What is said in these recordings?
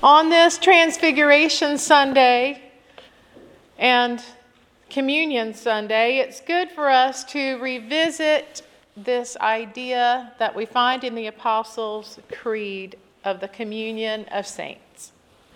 On this Transfiguration Sunday and Communion Sunday, it's good for us to revisit this idea that we find in the Apostles' Creed of the communion of saints.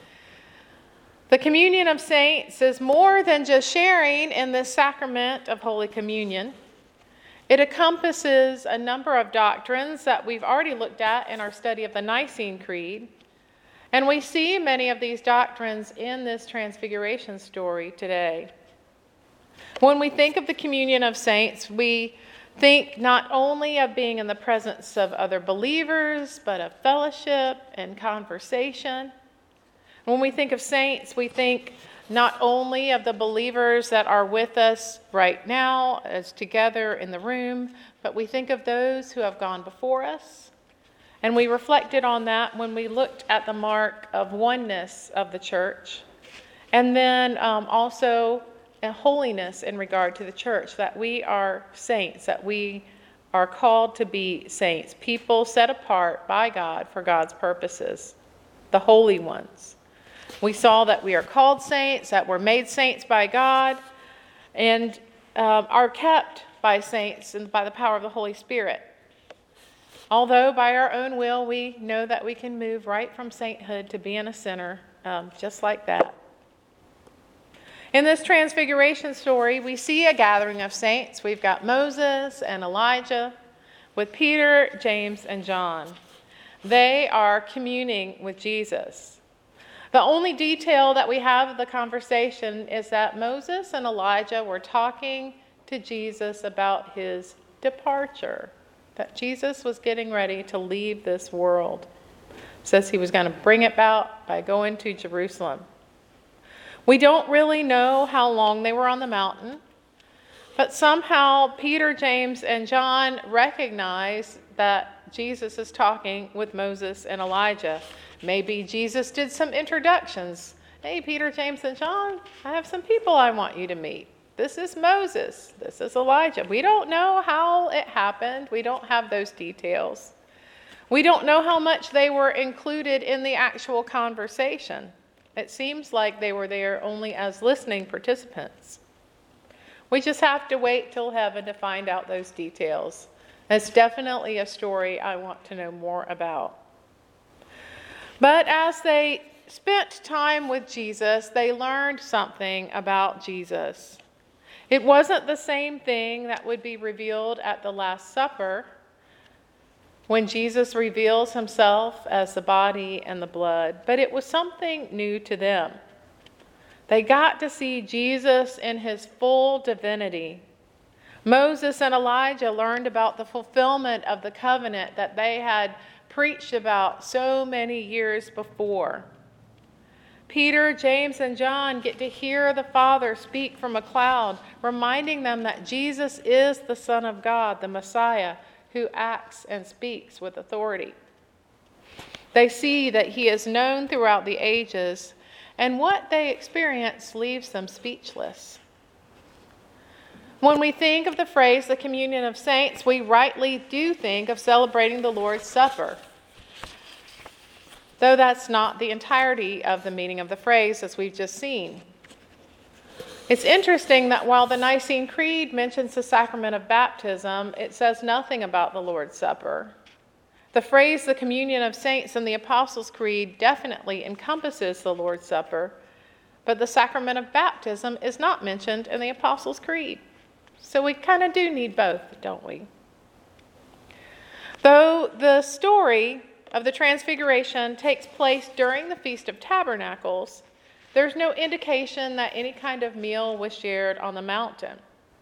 The communion of saints is more than just sharing in this sacrament of Holy Communion. It encompasses a number of doctrines that we've already looked at in our study of the Nicene Creed. And we see many of these doctrines in this Transfiguration story today. When we think of the communion of saints, we think not only of being in the presence of other believers, but of fellowship and conversation. When we think of saints, we think not only of the believers that are with us right now as together in the room, but we think of those who have gone before us. And we reflected on that when we looked at the mark of oneness of the church. And then also a holiness in regard to the church, that we are saints, that we are called to be saints, people set apart by God for God's purposes, the holy ones. We saw that we are called saints, that we're made saints by God, and are kept by saints and by the power of the Holy Spirit. Although by our own will, we know that we can move right from sainthood to being a sinner, just like that. In this Transfiguration story, we see a gathering of saints. We've got Moses and Elijah with Peter, James, and John. They are communing with Jesus. The only detail that we have of the conversation is that Moses and Elijah were talking to Jesus about his departure, that Jesus was getting ready to leave this world. It says he was going to bring it about by going to Jerusalem. We don't really know how long they were on the mountain, but somehow Peter, James, and John recognize that Jesus is talking with Moses and Elijah. Maybe Jesus did some introductions. Hey, Peter, James, and John, I have some people I want you to meet. This is Moses. This is Elijah. We don't know how it happened. We don't have those details. We don't know how much they were included in the actual conversation. It seems like they were there only as listening participants. We just have to wait till heaven to find out those details. It's definitely a story I want to know more about. But as they spent time with Jesus, they learned something about Jesus. It wasn't the same thing that would be revealed at the Last Supper, when Jesus reveals himself as the body and the blood, but it was something new to them. They got to see Jesus in his full divinity. Moses and Elijah learned about the fulfillment of the covenant that they had preached about so many years before. Peter, James, and John get to hear the Father speak from a cloud, reminding them that Jesus is the Son of God, the Messiah, who acts and speaks with authority. They see that he is known throughout the ages, and what they experience leaves them speechless. When we think of the phrase, the communion of saints, we rightly do think of celebrating the Lord's Supper, though that's not the entirety of the meaning of the phrase, as we've just seen. It's interesting that while the Nicene Creed mentions the sacrament of baptism, it says nothing about the Lord's Supper. The phrase, the communion of saints, in the Apostles' Creed definitely encompasses the Lord's Supper, but the sacrament of baptism is not mentioned in the Apostles' Creed. So we kind of do need both, don't we? Though the story of the Transfiguration takes place during the Feast of Tabernacles, there's no indication that any kind of meal was shared on the mountain.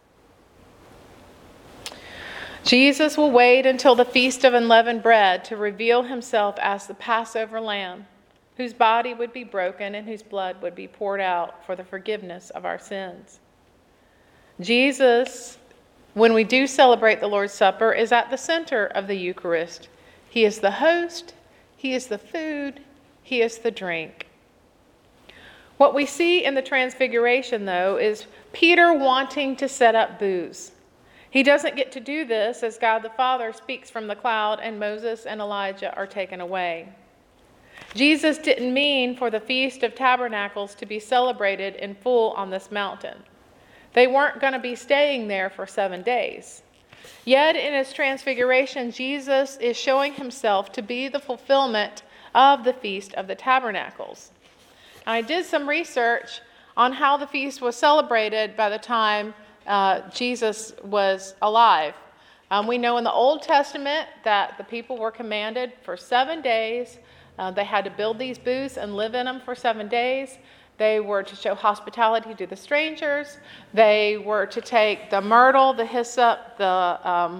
Jesus will wait until the Feast of Unleavened Bread to reveal himself as the Passover lamb, whose body would be broken and whose blood would be poured out for the forgiveness of our sins. Jesus, when we do celebrate the Lord's Supper, is at the center of the Eucharist. He is the host, he is the food, he is the drink. What we see in the Transfiguration, though, is Peter wanting to set up booths. He doesn't get to do this as God the Father speaks from the cloud and Moses and Elijah are taken away. Jesus didn't mean for the Feast of Tabernacles to be celebrated in full on this mountain. They weren't going to be staying there for 7 days. Yet in his transfiguration, Jesus is showing himself to be the fulfillment of the Feast of the Tabernacles. I did some research on how the feast was celebrated by the time Jesus was alive. We know in the Old Testament that the people were commanded for 7 days. They had to build these booths and live in them for 7 days. They were to show hospitality to the strangers. They were to take the myrtle, the hyssop, the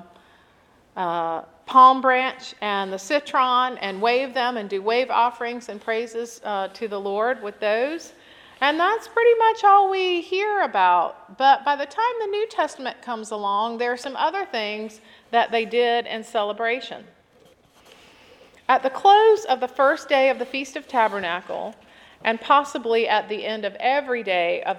palm branch, and the citron and wave them and do wave offerings and praises to the Lord with those. And that's pretty much all we hear about. But by the time the New Testament comes along, there are some other things that they did in celebration. At the close of the first day of the Feast of Tabernacle, and possibly at the end of every day of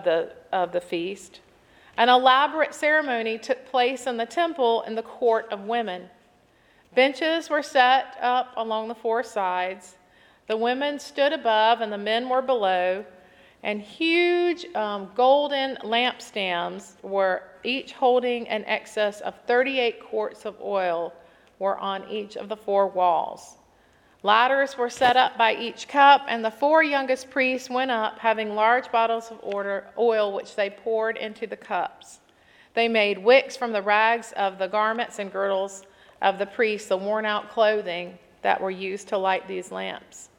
the feast, an elaborate ceremony took place in the temple in the court of women. Benches were set up along the 4 sides. The women stood above and the men were below, and huge golden lampstands were each holding an excess of 38 quarts of oil were on each of the 4 walls. Ladders were set up by each cup, and the 4 youngest priests went up, having large bottles of oil, which they poured into the cups. They made wicks from the rags of the garments and girdles of the priests, the worn-out clothing that were used to light these lamps.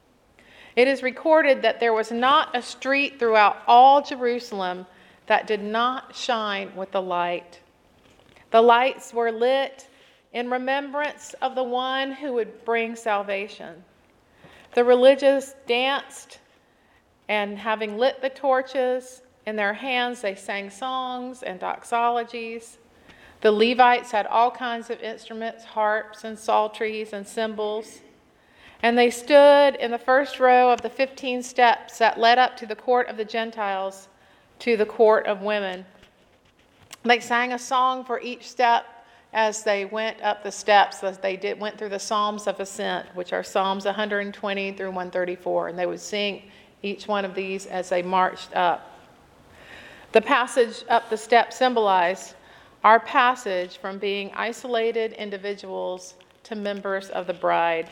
It is recorded that there was not a street throughout all Jerusalem that did not shine with the light. The lights were lit in remembrance of the one who would bring salvation. The religious danced, and having lit the torches in their hands, they sang songs and doxologies. The Levites had all kinds of instruments, harps and psalteries and cymbals. And they stood in the first row of the 15 steps that led up to the court of the Gentiles, to the court of women. They sang a song for each step as they went up the steps, as they went through the Psalms of Ascent, which are Psalms 120 through 134. And they would sing each one of these as they marched up. The passage up the steps symbolized our passage from being isolated individuals to members of the bride.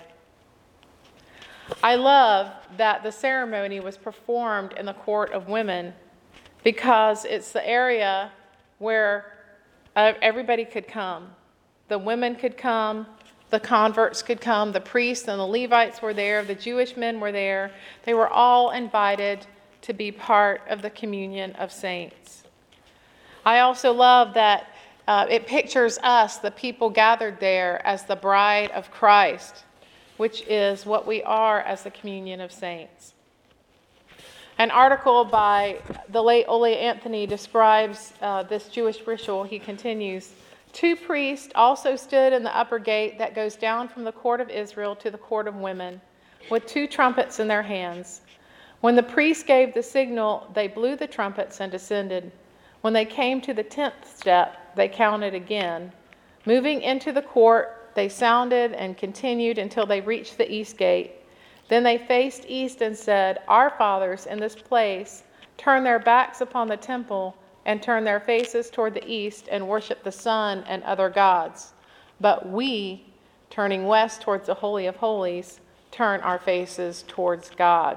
I love that the ceremony was performed in the court of women because it's the area where everybody could come. The women could come, the converts could come, the priests and the Levites were there, the Jewish men were there. They were all invited to be part of the communion of saints. I also love that it pictures us, the people gathered there, as the bride of Christ, which is what we are as the communion of saints. An article by the late Ole Anthony describes this Jewish ritual. He continues, 2 priests also stood in the upper gate that goes down from the court of Israel to the court of women, with 2 trumpets in their hands. When the priests gave the signal, they blew the trumpets and descended. When they came to the 10th step, they counted again. Moving into the court, they sounded and continued until they reached the east gate. Then they faced east and said, "Our fathers in this place turned their backs upon the temple and turned their faces toward the east and worshiped the sun and other gods. But we, turning west towards the Holy of Holies, turn our faces towards God."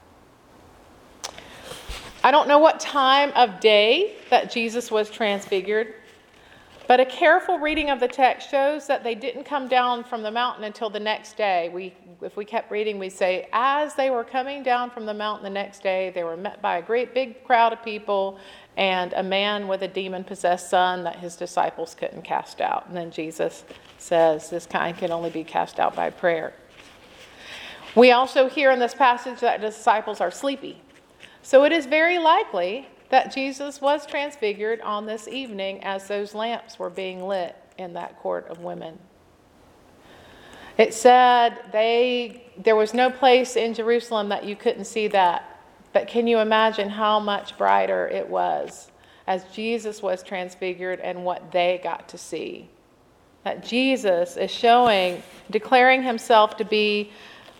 I don't know what time of day that Jesus was transfigured, but a careful reading of the text shows that they didn't come down from the mountain until the next day. If we kept reading, we'd say, as they were coming down from the mountain the next day, they were met by a great big crowd of people and a man with a demon-possessed son that his disciples couldn't cast out. And then Jesus says, this kind can only be cast out by prayer. We also hear in this passage that the disciples are sleepy. So it is very likely that Jesus was transfigured on this evening as those lamps were being lit in that court of women. It said there was no place in Jerusalem that you couldn't see that. But can you imagine how much brighter it was as Jesus was transfigured and what they got to see? That Jesus is declaring himself to be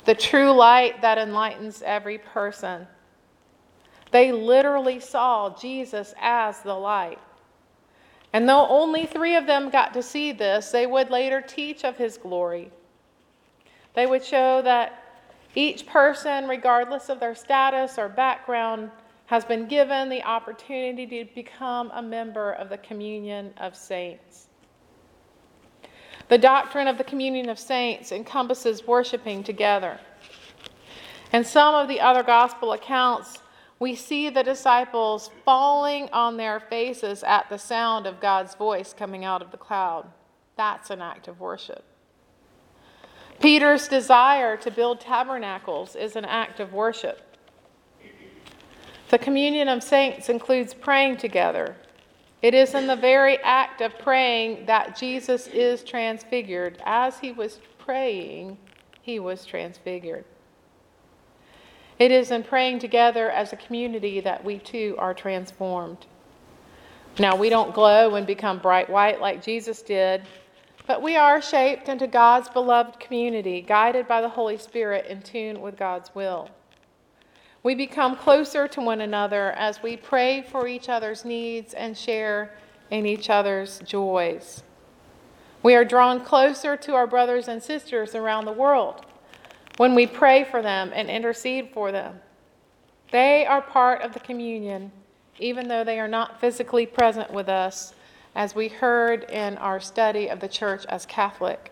the true light that enlightens every person. They literally saw Jesus as the light. And though only 3 of them got to see this, they would later teach of his glory. They would show that each person, regardless of their status or background, has been given the opportunity to become a member of the communion of saints. The doctrine of the communion of saints encompasses worshiping together. In some of the other gospel accounts, we see the disciples falling on their faces at the sound of God's voice coming out of the cloud. That's an act of worship. Peter's desire to build tabernacles is an act of worship. The communion of saints includes praying together. It is in the very act of praying that Jesus is transfigured. As he was praying, he was transfigured. It is in praying together as a community that we too are transformed. Now, we don't glow and become bright white like Jesus did, but we are shaped into God's beloved community, guided by the Holy Spirit, in tune with God's will. We become closer to one another as we pray for each other's needs and share in each other's joys. We are drawn closer to our brothers and sisters around the world when we pray for them and intercede for them. They are part of the communion, even though they are not physically present with us, as we heard in our study of the church as Catholic.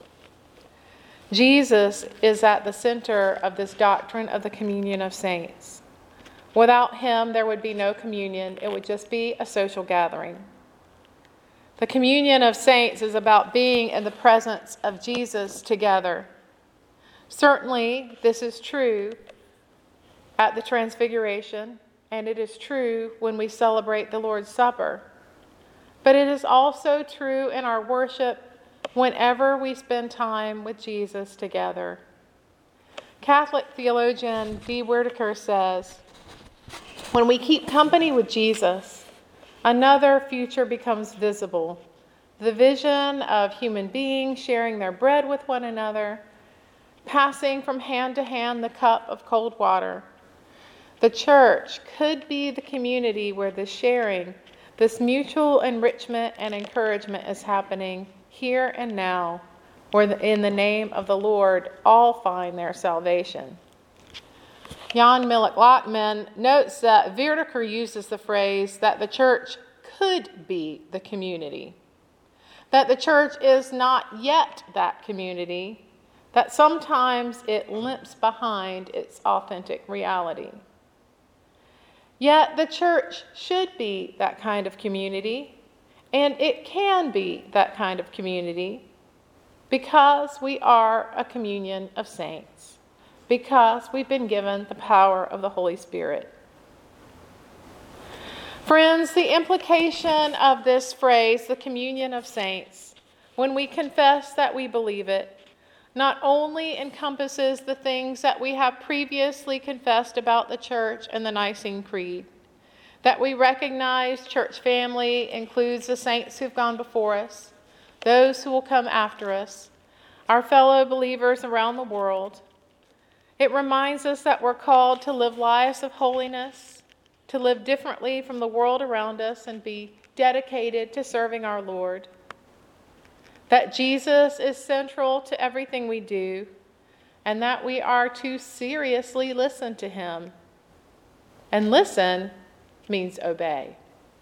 Jesus is at the center of this doctrine of the communion of saints. Without him, there would be no communion. It would just be a social gathering. The communion of saints is about being in the presence of Jesus together. Certainly, this is true at the Transfiguration, and it is true when we celebrate the Lord's Supper. But it is also true in our worship whenever we spend time with Jesus together. Catholic theologian D. Whitaker says, "When we keep company with Jesus, another future becomes visible. The vision of human beings sharing their bread with one another, passing from hand to hand the cup of cold water. The church could be the community where this sharing, this mutual enrichment and encouragement is happening here and now, where in the name of the Lord all find their salvation." Jan Milik Lockman notes that Whitaker uses the phrase that the church could be the community, that the church is not yet that community, that sometimes it limps behind its authentic reality. Yet the church should be that kind of community, and it can be that kind of community because we are a communion of saints, because we've been given the power of the Holy Spirit. Friends, the implication of this phrase, the communion of saints, when we confess that we believe it, not only encompasses the things that we have previously confessed about the church and the Nicene Creed, that we recognize church family includes the saints who've gone before us, those who will come after us, our fellow believers around the world. It reminds us that we're called to live lives of holiness, to live differently from the world around us and be dedicated to serving our Lord. That Jesus is central to everything we do, and that we are to seriously listen to him. And listen means obey.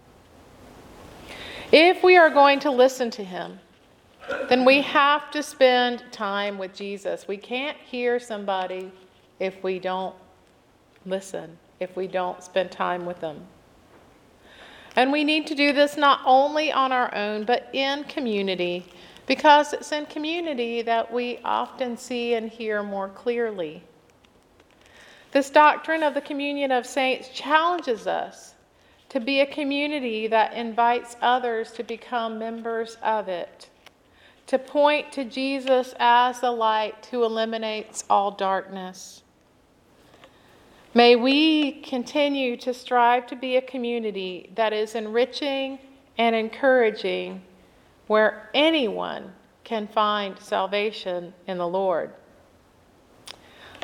If we are going to listen to him, then we have to spend time with Jesus. We can't hear somebody if we don't listen, if we don't spend time with them. And we need to do this not only on our own, but in community, because it's in community that we often see and hear more clearly. This doctrine of the communion of saints challenges us to be a community that invites others to become members of it, to point to Jesus as the light who eliminates all darkness. May we continue to strive to be a community that is enriching and encouraging, where anyone can find salvation in the Lord.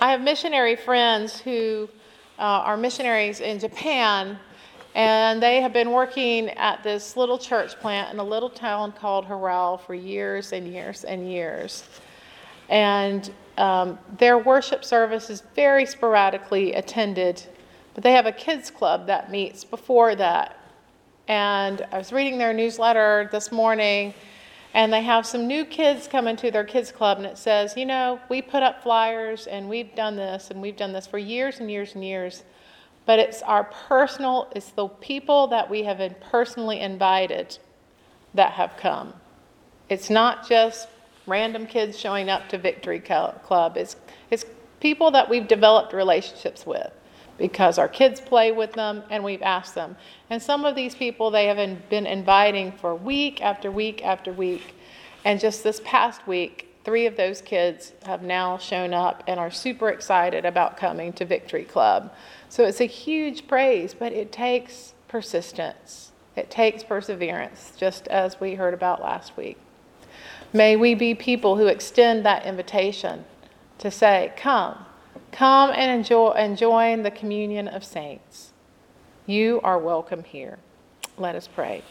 I have missionary friends who are missionaries in Japan, and they have been working at this little church plant in a little town called Harao for years and years and years. And their worship service is very sporadically attended, but they have a kids club that meets before that. And I was reading their newsletter this morning, and they have some new kids coming to their kids club, and it says, you know, we put up flyers, and we've done this for years and years and years, but it's the people that we have personally invited that have come. It's not just random kids showing up to Victory Club. It's people that we've developed relationships with because our kids play with them and we've asked them. And some of these people they have been inviting for week after week after week. And just this past week, 3 of those kids have now shown up and are super excited about coming to Victory Club. So it's a huge praise, but it takes persistence. It takes perseverance, just as we heard about last week. May we be people who extend that invitation to say, come and join the communion of saints. You are welcome here. Let us pray.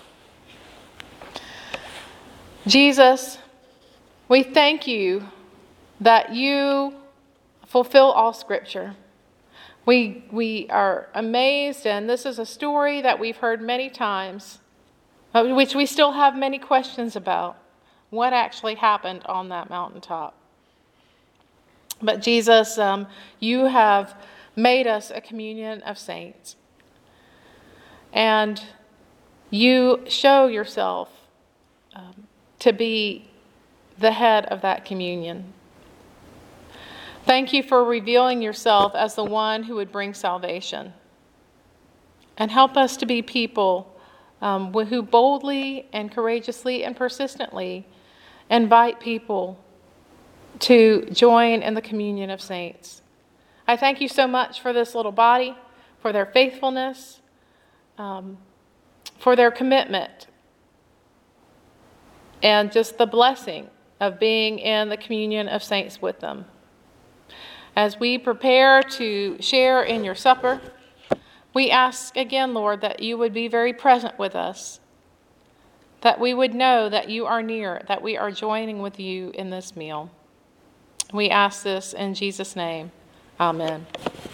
Jesus, we thank you that you fulfill all Scripture. We are amazed, and this is a story that we've heard many times, which we still have many questions about. What actually happened on that mountaintop? But Jesus, you have made us a communion of saints. And you show yourself to be the head of that communion. Thank you for revealing yourself as the one who would bring salvation. And help us to be people who boldly and courageously and persistently invite people to join in the communion of saints. I thank you so much for this little body, for their faithfulness, for their commitment, and just the blessing of being in the communion of saints with them. As we prepare to share in your supper, we ask again, Lord, that you would be very present with us, that we would know that you are near, that we are joining with you in this meal. We ask this in Jesus' name. Amen.